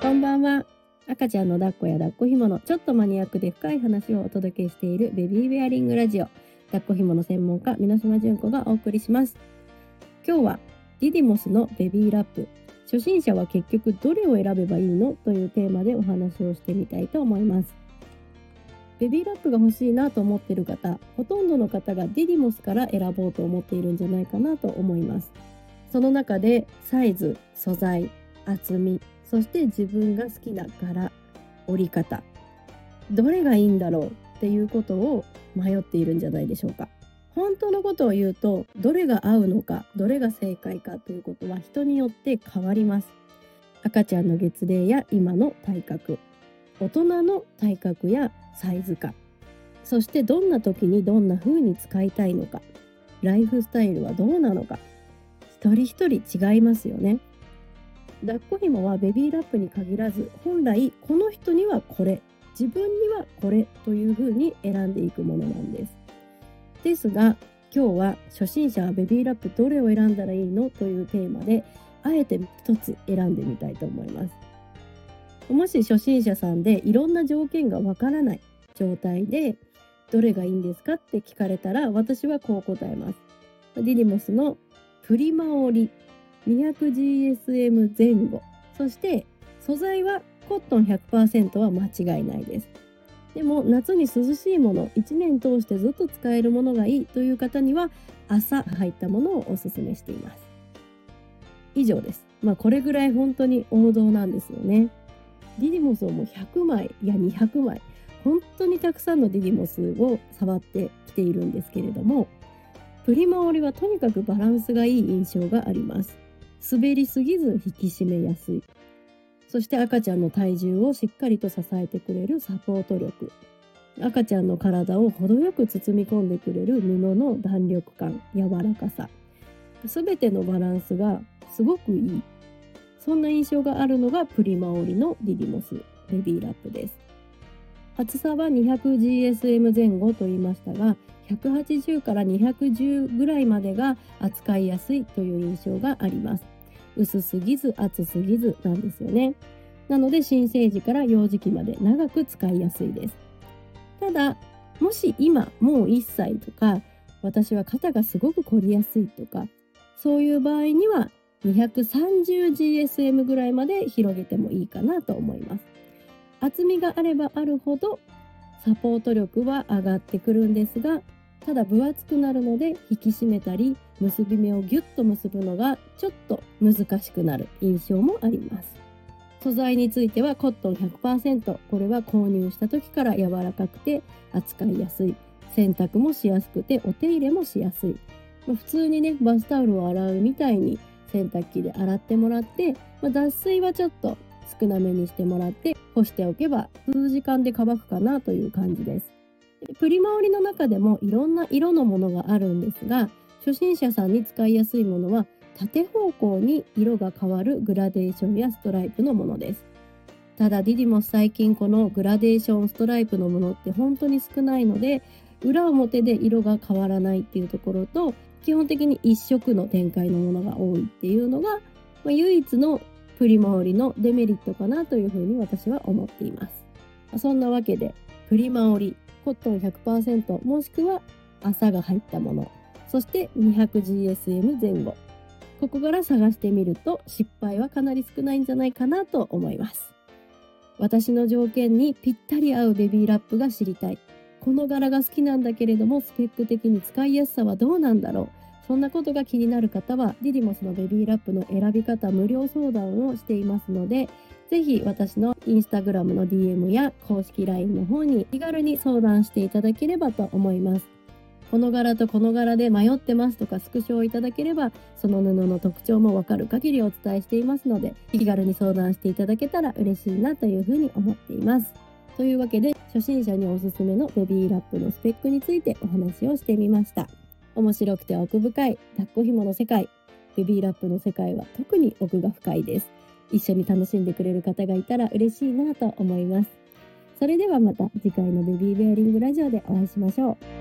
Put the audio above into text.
こんばんは。赤ちゃんの抱っこや抱っこ紐のちょっとマニアックで深い話をお届けしているベビーベアリングラジオ、抱っこ紐の専門家皆島純子がお送りします。今日はディディモスのベビーラップ、初心者は結局どれを選べばいいのというテーマでお話をしてみたいと思います。ベビーラップが欲しいなと思っている方、ほとんどの方がディディモスから選ぼうと思っているんじゃないかなと思います。その中でサイズ、素材、厚み、そして自分が好きな柄、折り方、どれがいいんだろうっていうことを迷っているんじゃないでしょうか。本当のことを言うと、どれが合うのか、どれが正解かということは人によって変わります。赤ちゃんの月齢や今の体格、大人の体格やサイズ感、そしてどんな時にどんな風に使いたいのか、ライフスタイルはどうなのか、一人一人違いますよね。抱っこ紐はベビーラップに限らず、本来この人にはこれ、自分にはこれという風に選んでいくものなんです。ですが今日は初心者はベビーラップどれを選んだらいいのというテーマで、あえて一つ選んでみたいと思います。もし初心者さんでいろんな条件がわからない状態でどれがいいんですかって聞かれたら、私はこう答えます。ディディモスのプリマ織り 200GSM 前後、そして素材はコットン 100% は間違いないです。でも夏に涼しいもの、1年通してずっと使えるものがいいという方には朝入ったものをおすすめしています。以上です。これぐらい本当に王道なんですよね。ディディモスをもう100枚や200枚、本当にたくさんのディディモスを触ってきているんですけれども、プリマ織りはとにかくバランスがいい印象があります。滑りすぎず引き締めやすい。そして赤ちゃんの体重をしっかりと支えてくれるサポート力。赤ちゃんの体を程よく包み込んでくれる布の弾力感、柔らかさ。すべてのバランスがすごくいい。そんな印象があるのがプリマ織りのディディモスベビーラップです。厚さは 200GSM 前後と言いましたが、180から210ぐらいまでが扱いやすいという印象があります。薄すぎず厚すぎずなんですよね。なので新生児から幼児期まで長く使いやすいです。ただ、もし今もう1歳とか、私は肩がすごく凝りやすいとか、そういう場合には 230GSM ぐらいまで広げてもいいかなと思います。厚みがあればあるほどサポート力は上がってくるんですが、ただ分厚くなるので引き締めたり結び目をギュッと結ぶのがちょっと難しくなる印象もあります。素材についてはコットン 100%、 これは購入した時から柔らかくて扱いやすい、洗濯もしやすくてお手入れもしやすい。普通にね、バスタオルを洗うみたいに洗濯機で洗ってもらって、脱水はちょっと少なめにしてもらって干しておけば数時間で乾くかなという感じです。プリマ織りの中でもいろんな色のものがあるんですが、初心者さんに使いやすいものは縦方向に色が変わるグラデーションやストライプのものです。ただディディモス最近このグラデーションストライプのものって本当に少ないので、裏表で色が変わらないっていうところと、基本的に一色の展開のものが多いっていうのが、唯一のプリマ織りのデメリットかなというふうに私は思っています。そんなわけでプリマ織り、コットン 100% もしくは麻が入ったもの、そして 200GSM 前後、ここから探してみると失敗はかなり少ないんじゃないかなと思います。私の条件にぴったり合うベビーラップが知りたい、この柄が好きなんだけれどもスペック的に使いやすさはどうなんだろう、そんなことが気になる方はディディモスのベビーラップの選び方無料相談をしていますので、ぜひ私のインスタグラムの DM や公式 LINE の方に気軽に相談していただければと思います。この柄とこの柄で迷ってますとかスクショをいただければ、その布の特徴もわかる限りお伝えしていますので、気軽に相談していただけたら嬉しいなというふうに思っています。というわけで初心者におすすめのベビーラップのスペックについてお話をしてみました。面白くて奥深い抱っこ紐の世界、ベビーラップの世界は特に奥が深いです。一緒に楽しんでくれる方がいたら嬉しいなと思います。それではまた次回のベビーベアリングラジオでお会いしましょう。